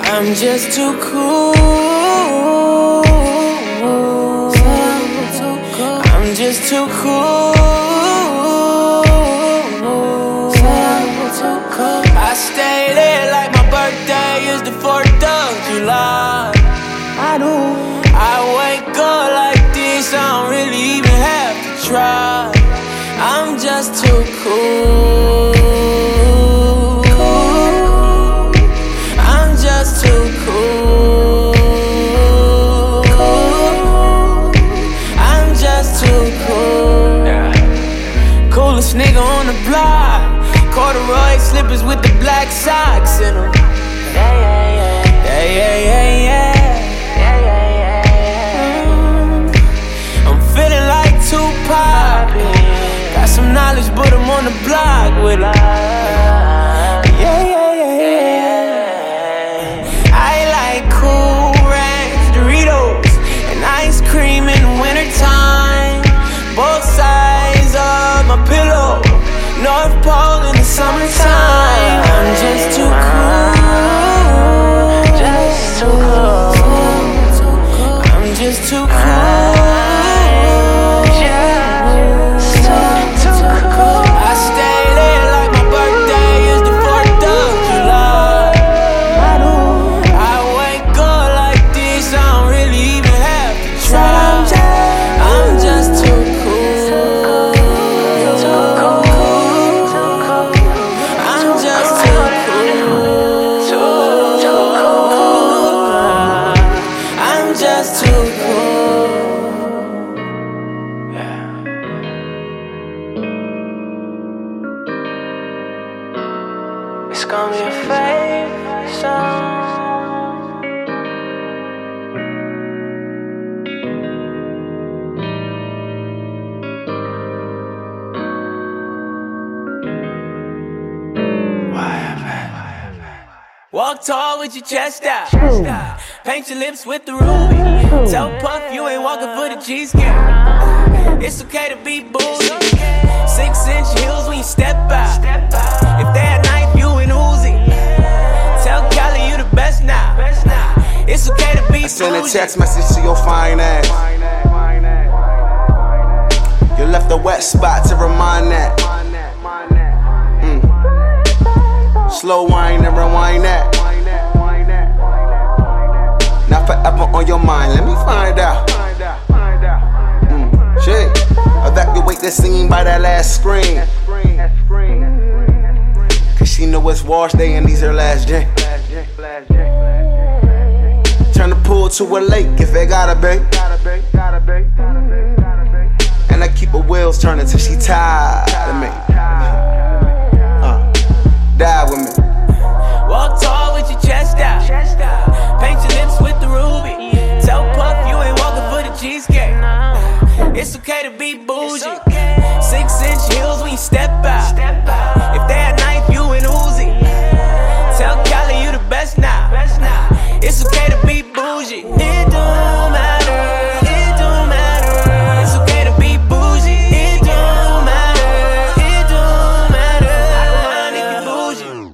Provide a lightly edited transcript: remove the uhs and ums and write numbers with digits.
I'm just too cool. I'm just too cool. I stay there like my birthday is the 4th of July. I wake up like this, I don't really even have to try. I'm just too cool. I'm just too cool. I'm just too cool. Coolest nigga on the block. Corduroy slippers with the black socks in them. I'm feeling like Tupac. Got some knowledge, but I'm on the block with it. I like Cool Ranch, Doritos, and ice cream in the wintertime. Both sides of my pillow, North Pole in the summertime. I'm just too cool. Just too cool. I'm just too cool. It's gonna be a favorite song. Walk tall with your chest out. Paint your lips with the ruby. Tell Puff you ain't walking for the cheesecake. It's okay to be bougie. 6-inch heels when you step out. If they had knife, you and Uzi. Tell Cali you the best now. It's okay to be bougie. Send a text message to your fine ass. You left a wet spot to remind that. Slow wine and rewind that. Not forever on your mind, let me find out. Shit, evacuate the scene by that last screen. Cause she know it's wash day and these her last day. Turn the pool to a lake if it gotta be. And I keep her wheels turning till she tired of me. Die with me. Walk tall with your chest out. Paint your lips with the ruby. Tell Puff you ain't walking for the cheesecake. It's okay to be bougie. 6-inch heels when you step out. If they had knife, you and Uzi. Tell Cali you the best now. It's okay to be bougie.